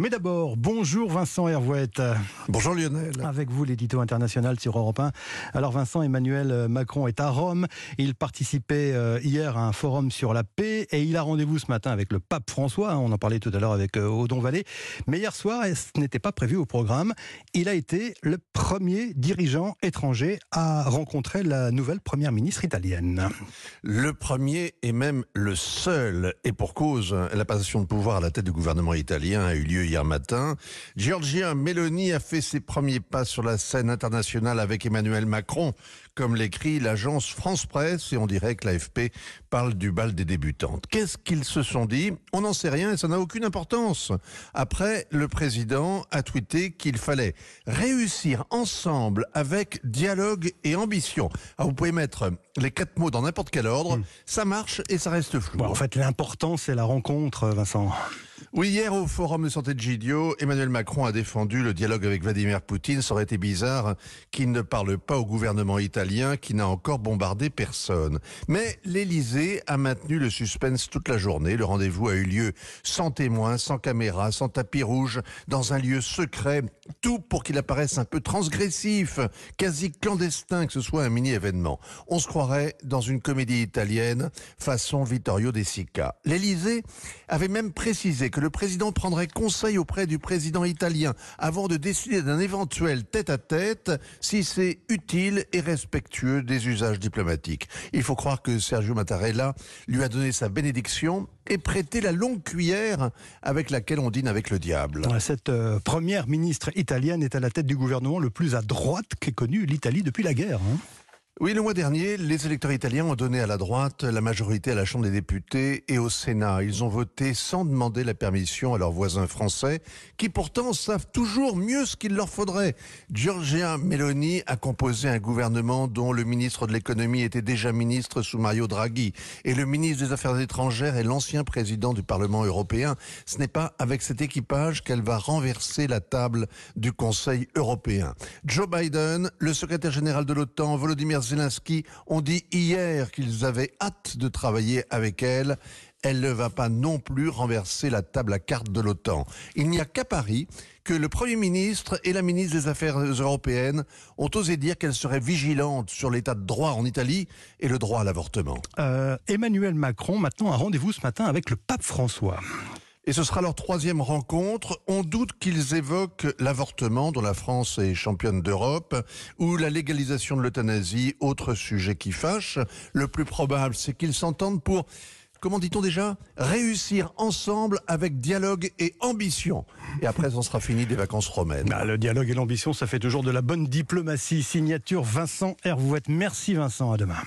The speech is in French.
Mais d'abord, bonjour Vincent Hervouette. Bonjour Lionel. Avec vous, l'édito international sur Europe 1. Alors Vincent, Emmanuel Macron est à Rome. Il participait hier à un forum sur la paix et il a rendez-vous ce matin avec le pape François. On en parlait tout à l'heure avec Odon Vallée. Mais hier soir, et ce n'était pas prévu au programme, il a été le premier dirigeant étranger à rencontrer la nouvelle première ministre italienne. Le premier et même le seul, et pour cause, la passation de pouvoir à la tête du gouvernement italien a eu lieu hier matin. Giorgia Meloni a fait ses premiers pas sur la scène internationale avec Emmanuel Macron, comme l'écrit l'agence France Presse, et on dirait que l'AFP parle du bal des débutantes. Qu'est-ce qu'ils se sont dit? On n'en sait rien et ça n'a aucune importance. Après, le président a tweeté qu'il fallait réussir ensemble avec dialogue et ambition. Alors vous pouvez mettre les 4 mots dans n'importe quel ordre, ça marche et ça reste flou. Bon, en fait, l'important, c'est la rencontre, Vincent. Oui, hier au Forum de santé de Gidio, Emmanuel Macron a défendu le dialogue avec Vladimir Poutine. Ça aurait été bizarre qu'il ne parle pas au gouvernement italien qui n'a encore bombardé personne. Mais l'Élysée a maintenu le suspense toute la journée. Le rendez-vous a eu lieu sans témoins, sans caméra, sans tapis rouge, dans un lieu secret. Tout pour qu'il apparaisse un peu transgressif, quasi clandestin, que ce soit un mini-événement. On se croirait dans une comédie italienne façon Vittorio De Sica. L'Élysée avait même précisé que le président prendrait conseil auprès du président italien avant de décider d'un éventuel tête-à-tête si c'est utile et respectueux des usages diplomatiques. Il faut croire que Sergio Mattarella lui a donné sa bénédiction et prêté la longue cuillère avec laquelle on dîne avec le diable. Cette première ministre italienne est à la tête du gouvernement le plus à droite qu'ait connu l'Italie depuis la guerre. Oui, le mois dernier, les électeurs italiens ont donné à la droite la majorité à la Chambre des députés et au Sénat. Ils ont voté sans demander la permission à leurs voisins français, qui pourtant savent toujours mieux ce qu'il leur faudrait. Giorgia Meloni a composé un gouvernement dont le ministre de l'économie était déjà ministre sous Mario Draghi, et le ministre des Affaires étrangères est l'ancien président du Parlement européen. Ce n'est pas avec cet équipage qu'elle va renverser la table du Conseil européen. Joe Biden, le secrétaire général de l'OTAN, Volodymyr Zelensky ont dit hier qu'ils avaient hâte de travailler avec elle. Elle ne va pas non plus renverser la table à cartes de l'OTAN. Il n'y a qu'à Paris que le Premier ministre et la ministre des Affaires européennes ont osé dire qu'elle serait vigilante sur l'état de droit en Italie et le droit à l'avortement. Emmanuel Macron, maintenant, a rendez-vous ce matin avec le pape François. Et ce sera leur 3e rencontre. On doute qu'ils évoquent l'avortement, dont la France est championne d'Europe, ou la légalisation de l'euthanasie, autre sujet qui fâche. Le plus probable, c'est qu'ils s'entendent pour, comment dit-on déjà, réussir ensemble avec dialogue et ambition. Et après, on sera fini des vacances romaines. Le dialogue et l'ambition, ça fait toujours de la bonne diplomatie. Signature Vincent Hervouette. Merci Vincent, à demain.